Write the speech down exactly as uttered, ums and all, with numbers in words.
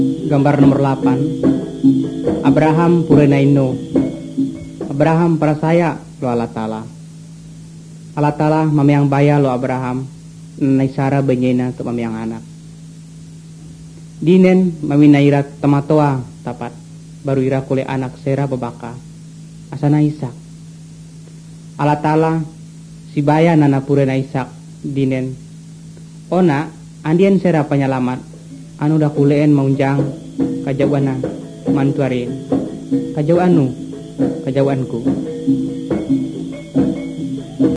Gambar nomor delapan. Abraham Purenaino. Abraham percaya lo Allah Ta'ala. Allah Ta'ala mamayang baya lo Abraham na Sara benyena ke mamayang anak. Dinen maminairat tamatoa tapat baru ira kule anak sera babaka asana Ishak. Allah Ta'ala si baya nana purena Ishak dinen ona andien sera penyelamat anu dah kuleen maunjang kajauana mantuarin kajau anu kajauanku